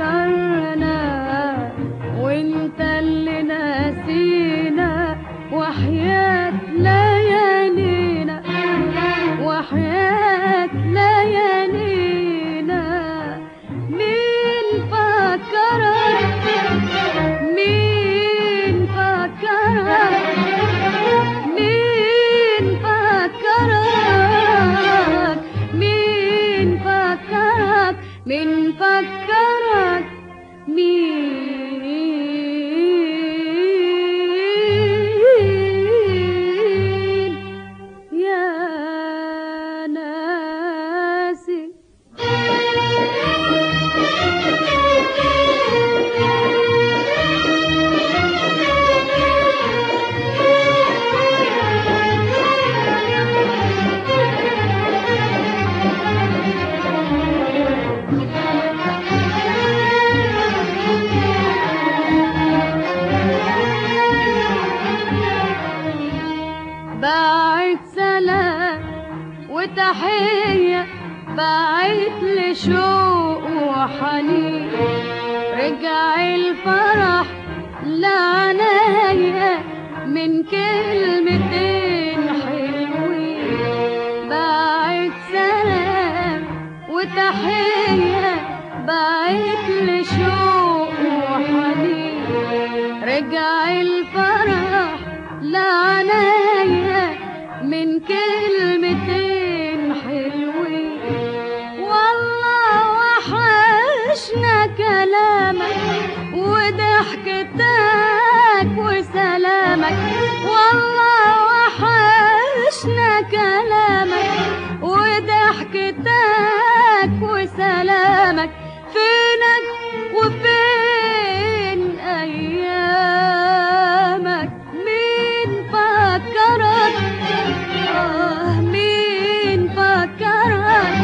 فكرنا وانت اللي ناسينا، وحياة ليالينا وحياة ليالينا. مين فكرك مين فكرك مين فكرك مين فكرك مين فكرك مين يا ناسي. باعت سلام وتحية، باعت لشوق وحنين، رجع الفرح لعنايا من كلمتين حلوين. باعت سلام وتحية، باعت لشوق وحنين، رجع الفرح لعنايا من كلمتين حلوين. والله وحشنا كلامك وضحكتك وسلامك، والله وحشنا كلامك وضحكتك وسلامك. فينك وفين أيامك؟ مين فكرك مين فكرك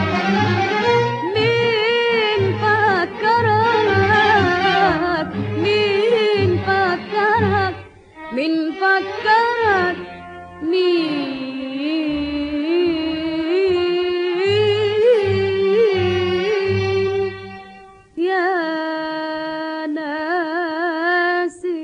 مين فكرك مين فكرك مين فكرك مين يا ناسي.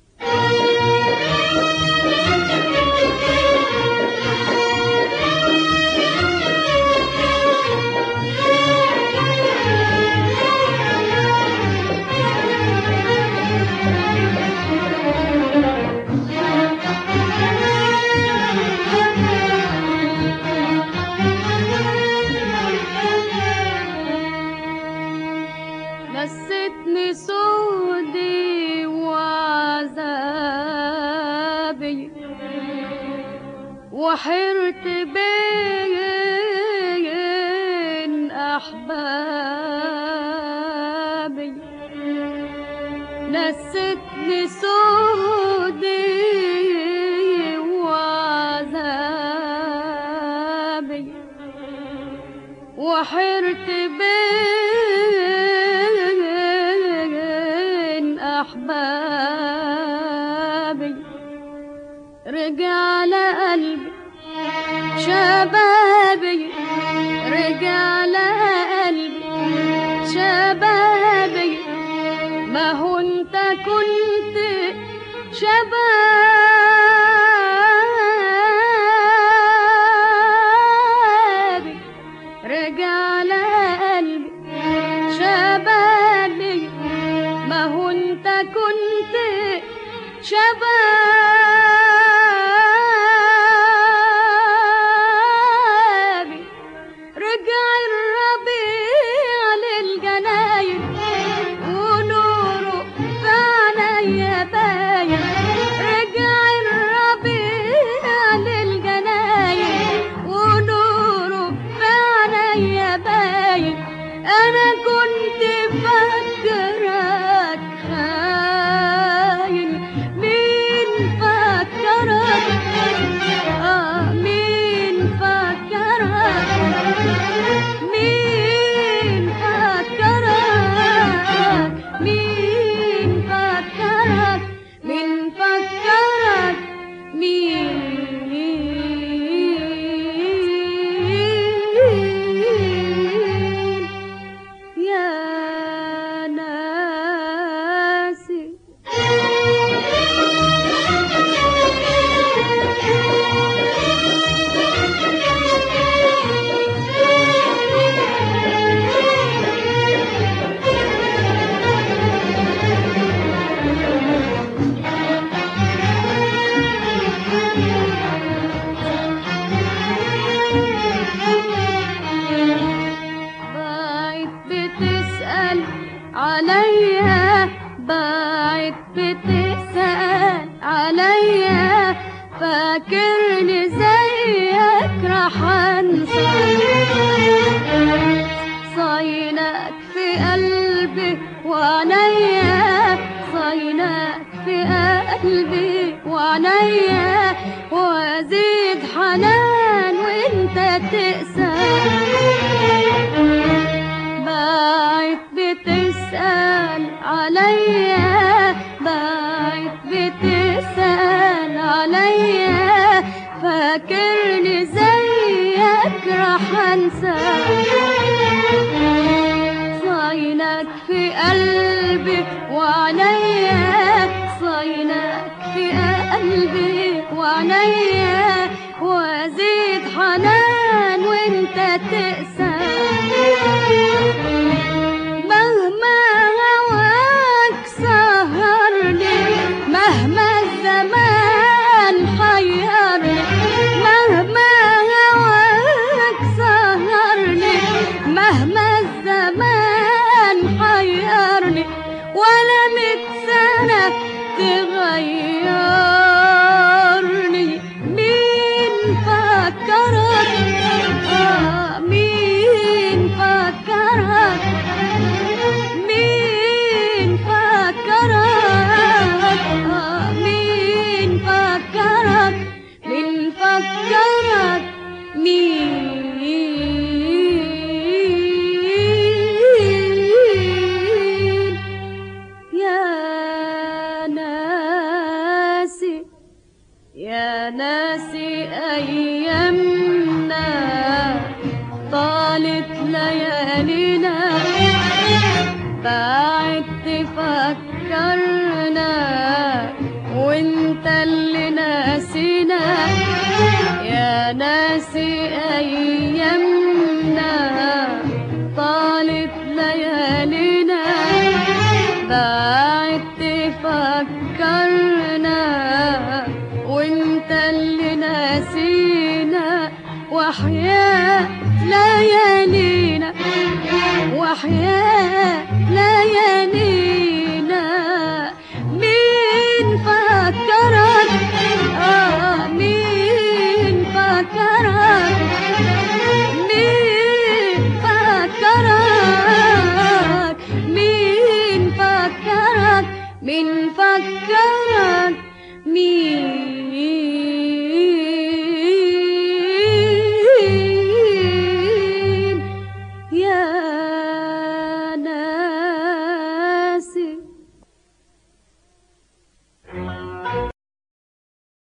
نستني سودي وعذابي، وحرت بين أحبابي. نستني سودي وعذابي، وحرت بين أحبابي. رجع لقلبي شبابي، رجع لقلبي شبابي. ما هو انت كنت شبابي، رجع لقلبي شبابي. ما هو انت كنت شبابي. رجع الربيع للجناين ونوره في عينيا باين. رجع الربيع للجناين ونوره في عينيا باين. انا كنت فاكرك خاين. مين بتسأل عليا فاكرني زيك راح انسى. صاينك في قلبي وعنيا، صاينك في قلبي وعنيا، وازيد حنان وانت تقسى. بعد بتسأل عليا، بعد بتسأل عليا فاكرني زيك راح انسى. صاينك في قلبي وعنيا، صاينك في قلبي وعنيا، وازيد حنان وانت تقسى. مهما هواك سهرني، مهما الزمان حيرني، مهما هواك سهرني، مهما الزمان حيرني، ولا 100 سنة تغيرني. مين فكرك؟ مين فكرك؟ مين فكرك؟ مين فكرك؟ مين فكرك؟ مين يا ناسي، يا ناسي أيامنا طالت ليالينا، بعد تفكرنا وانت اللي ناسينا. يا ناسي أيامنا طالت ليالينا، بعد تفكرنا وانت اللي ناسينا. وحياة ليالينا، وحياة